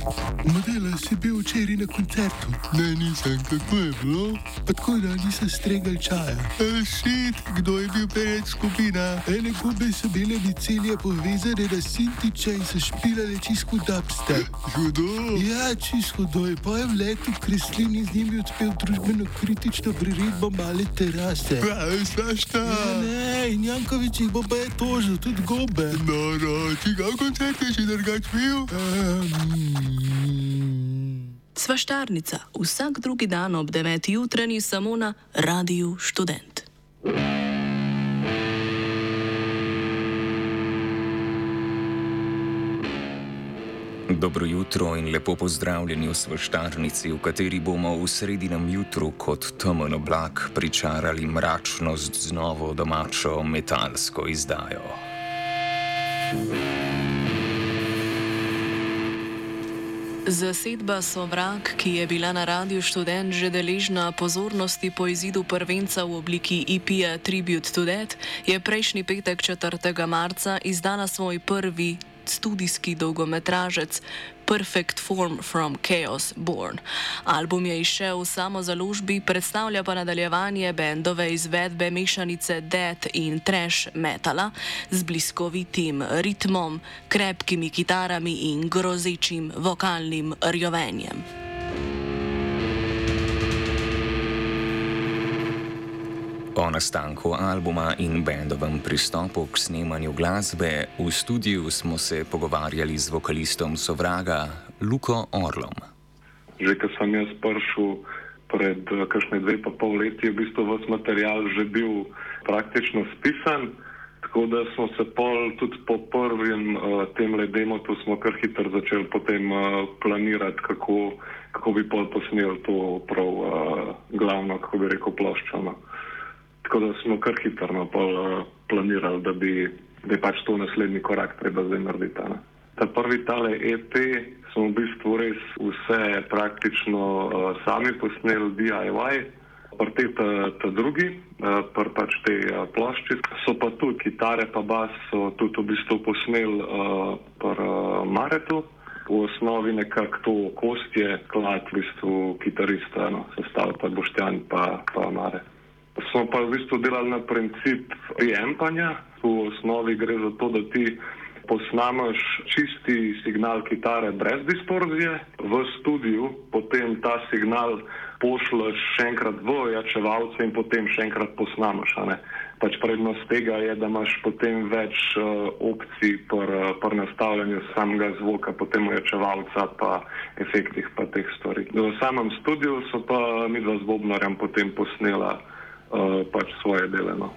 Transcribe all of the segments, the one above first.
Modela si bil včeraj na koncertu. Ne, nisem, kako je bilo? Pa tako da nisem stregal čaja. Šit, kdo je bil pred skupina? Ene gube so bile micelje povezane na Sintiča in so špilale čisto dubstep. Hudo? Ja, čisto hudo. Pa je v letu Kreslin in z njimi odpel družbeno kritično priredbo Male terase. Pravi, svašta. Ja, ne, in Jankovič jih bo pa je tožil, tudi gobe. No, čigav koncert je že drugač bil? Svaštarnica, vsak drugi dan ob 9. jutranji samo na Radiu Študent. Dobro jutro in lepo pozdravljeni v Svaštarnici, v kateri bomo v sredinem jutru kot temen oblak pričarali mračnost z novo domačo metalsko izdajo. Zasedba Sovrag, ki je bila na Radiu Študent že deležna pozornosti po izidu prvenca v obliki EP-ja Tribute to Death, je prejšnji petek 4. marca izdala svoj prvi studijski dolgometražec Perfect Form from Chaos Born. Album je izšel v samozaložbi, predstavlja pa nadaljevanje bendove izvedbe mešanice death in trash metala z bliskovitim ritmom, krepkimi kitarami in grozečim vokalnim rjovenjem. O nastanku albuma in bendovem pristopu k snemanju glasbe v studiu smo se pogovarjali z vokalistom Sovraga, Luko Orlom. Že ko sem jaz prišel pred kakšne 2,5 leti, je v bistvu vas material že bil praktično spisan, tako da smo se tudi po prvem temle demotu smo kar hitro začeli potem planirati, kako bi posneli to prav glavno, kako bi rekel, ploščo. Tako da smo kar hitro planirali, da je pač to naslednji korak treba zdaj narediti. Ta prvi tale EP smo v bistvu res vse praktično sami posneli DIY, pri ta drugi, pri pač tej plošči. So pa tudi kitare pa bas so tudi v bistvu posneli pri Maretu. V osnovi nekako to Kostje, klad v bistvu kitarista, sestav pa Boštjan pa Maret. Smo pa v bistvu delali na princip preampanja. V osnovi gre za to, da ti posnameš čisti signal kitare brez distorzije v studiu, potem ta signal pošleš še enkrat v ojačevalce in potem še enkrat posnameš. Pač prednost tega je, da imaš potem več opcij pri nastavljanju samega zvoka, potem ojačevalca pa efektih pa teh stvari. V samem studiu so pa midva z bobnarjem potem posnela pač svoje deleno.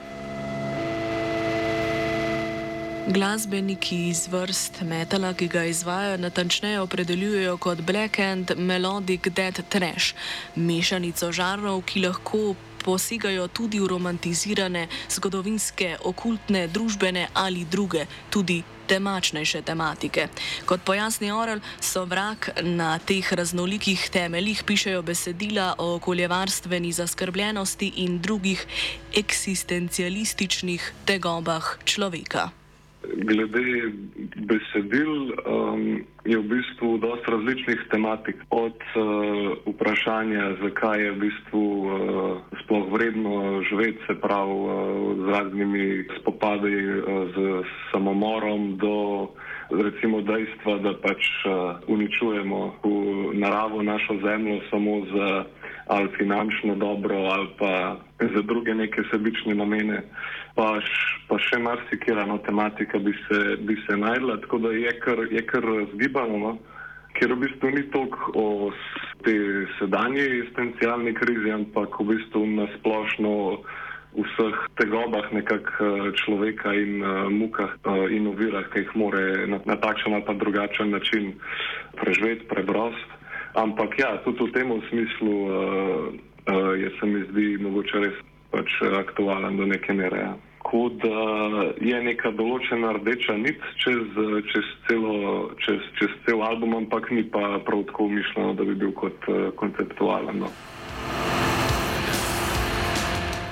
Glasbeniki iz vrst metala, ki ga izvajajo, natančneje opredeljujejo kot black and melodic death trash, mešanico žanrov, ki lahko posegajo tudi v romantizirane, zgodovinske, okultne, družbene ali druge, tudi temačnejše tematike. Kot pojasni Orel, Sovrag na teh raznolikih temeljih pišejo besedila o okoljevarstveni zaskrbljenosti in drugih eksistencialističnih tegobah človeka. Glede besedil je v bistvu dosti različnih tematik. Od vprašanja, zakaj je v bistvu sploh vredno živeti, se pravi z raznimi spopadi z samomorom, do recimo dejstva, da pač uničujemo v naravo našo zemljo samo za ali finančno dobro ali pa za druge neke sebične namene. Pa še marsikera tematika bi se najdla, tako da je kar razgibano, ker v bistvu ni toliko o tej sedanji eksistencialni krizi, ampak v bistvu nasplošno vseh tegobah nekako človeka in mukah in ovirah, ki jih more na takšen ali pa drugačen način preživeti, preprost. Ampak ja, tudi v tem smislu se mi zdi mogoče res pač aktualen do neke mere. Tako da je neka določena rdeča nit čez cel album, ampak ni pa prav tako mišljeno, da bi bil kot konceptualen.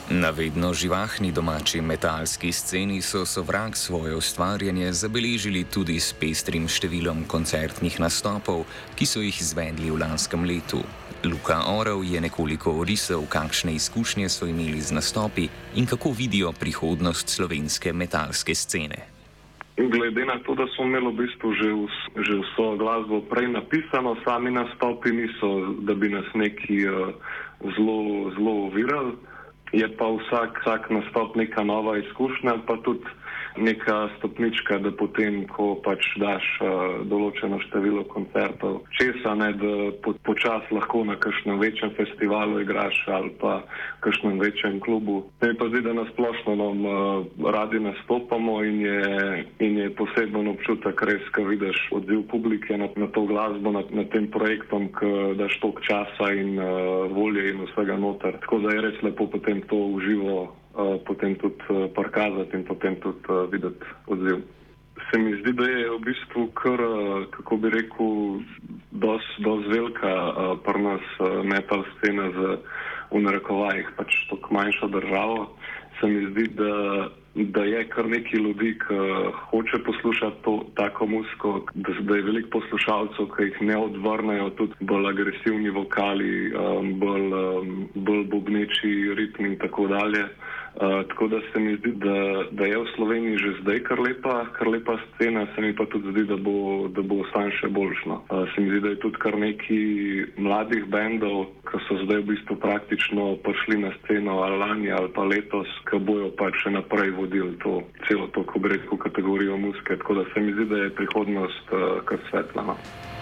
Na vedno živahni domači metalski sceni so Sovrag svoje ustvarjanje zabeležili tudi s pestrim številom koncertnih nastopov, ki so jih izvedli v lanskem letu. Luka Orel je nekoliko orisal, kakšne izkušnje so imeli z nastopi in kako vidijo prihodnost slovenske metalske scene. Glede na to, da smo imeli v bistvu že vso glasbo prej napisano, sami nastopi niso, da bi nas neki zelo ovirali. Je pa vsak nastop neka nova izkušnja, pa tudi neka stopnička, da potem, ko pač daš določeno število koncertov, česa ne, da počas lahko na kakšnem večjem festivalu igraš ali pa kakšnem večjem klubu. Me pa zdi, da nasplošno nam radi nastopamo in je poseben občutek res, ko vidiš odziv publike na to glasbo, na tem projektom, ko daš toliko časa in volje in vsega noter. Tako da je res lepo potem to uživo potem tudi prikazati in potem tudi videti odziv. Se mi zdi, da je v bistvu kar, kako bi rekel, dosti velika pri nas metal scena v narekovajih, pač tako manjšo državo. Se mi zdi, da je kar nekaj ljudi, ki hoče poslušati tako muziko, da je veliko poslušalcev, ki jih ne odvrnejo, tudi bolj agresivni vokali, bolj bobneči ritmi in tako dalje. Tako da se mi zdi, da je v Sloveniji že zdaj kar lepa scena, se mi pa tudi zdi, da bo sam še boljšno. Se mi zdi, da je tudi kar nekaj mladih bendov, ki so zdaj v bistvu praktično prišli na sceno ali lani ali pa letos, ki bojo pač še naprej vodili celo to, ko bi rekel, kategorijo muzike. Tako da se mi zdi, da je prihodnost kar svetla.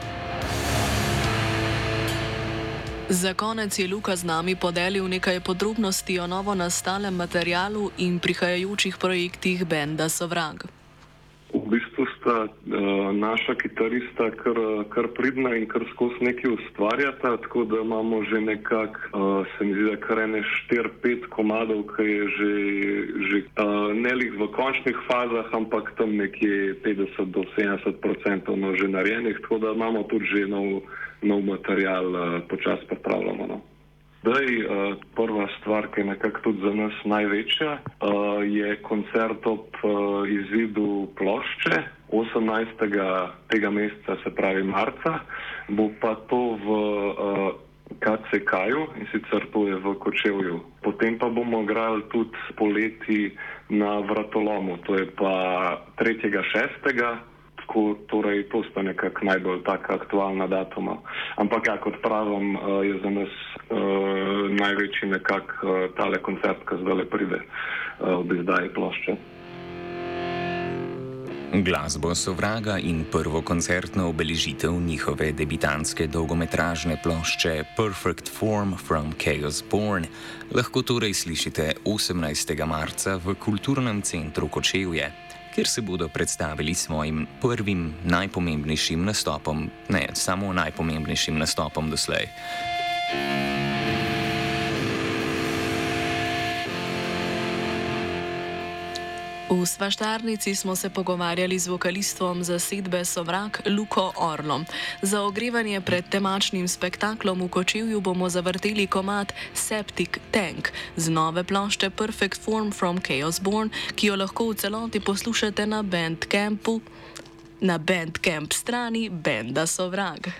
Za konec je Luka z nami podelil nekaj podrobnosti o novo nastalem materialu in prihajajočih projektih benda Sovrag. V bistvu sta naša kitarista kar pridna in kar skozi nekaj ustvarjata, tako da imamo že nekako, se mi zdi, da kar 4-5 komadov, ki je že ne lih v končnih fazah, ampak tam nekje 50-70% že narejenih, tako da imamo tudi že nov material, počasi pripravljamo. No. Zdaj, prva stvar, ki je nekako tudi za nas največja, je koncert ob izidu plošče 18. tega meseca, se pravi marca. Bo pa to v KCK-ju in sicer to je v Kočevju. Potem pa bomo igrali tudi poleti na Vratolomu, to je pa 3.6. Torej, to sta nekako najbolj taka aktualna datuma. Ampak ja, kot pravim, je za nas največji nekako tale koncert, ki zdaj pride ob izdaji plošče. Glasbo Sovraga in prvo koncertno obeležitev njihove debitantske dolgometražne plošče Perfect Form from Chaos Born lahko torej slišite 18. marca v Kulturnem centru Kočevje, kjer se bodo predstavili svojim prvim najpomembnejšim nastopom, ne samo najpomembnejšim nastopom doslej. V Svaštarnici smo se pogovarjali z vokalistom zasedbe Sovrag Luko Orlom. Za ogrevanje pred temačnim spektaklom v Kočevju bomo zavrteli komad Septic Tank z nove plošče Perfect Form from Chaos Born, ki jo lahko v celoti poslušate na Bandcamp strani benda Sovrag.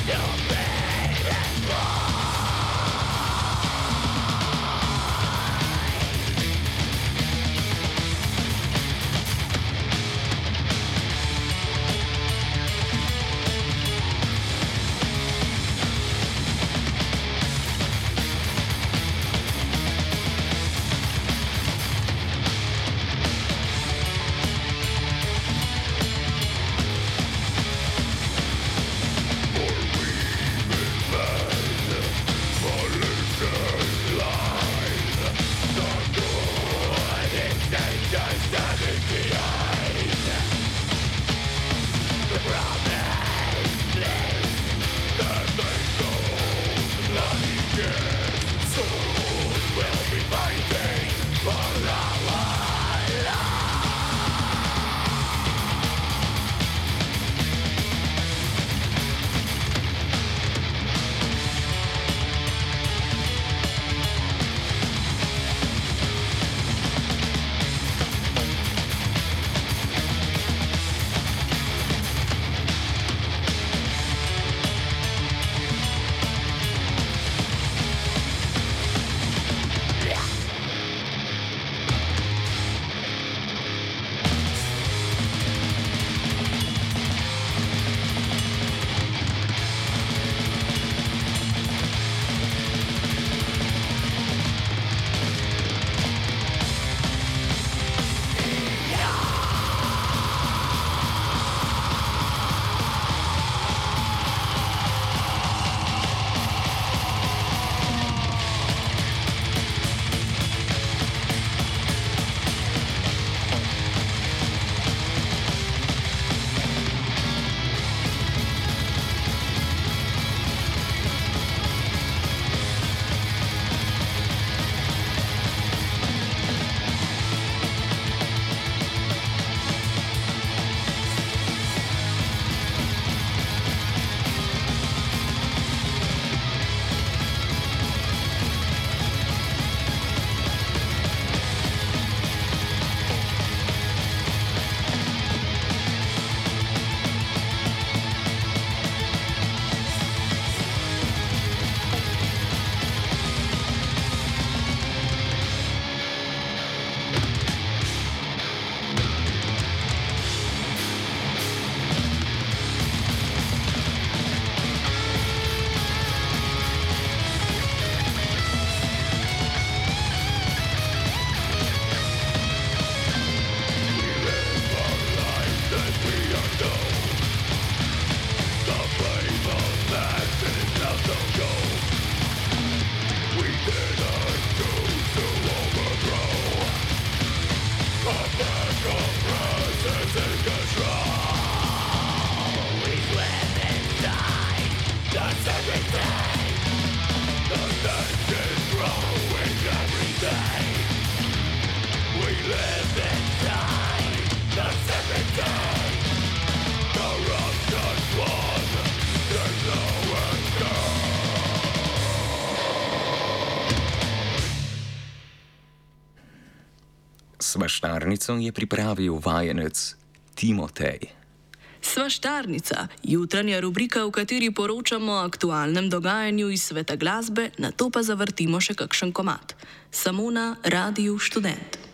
Svaštarnico je pripravil vajenec Timotej. Svaštarnica, jutranja rubrika, v kateri poročamo o aktualnem dogajanju iz sveta glasbe, nato pa zavrtimo še kakšen komad. Samo na Radiu Študent.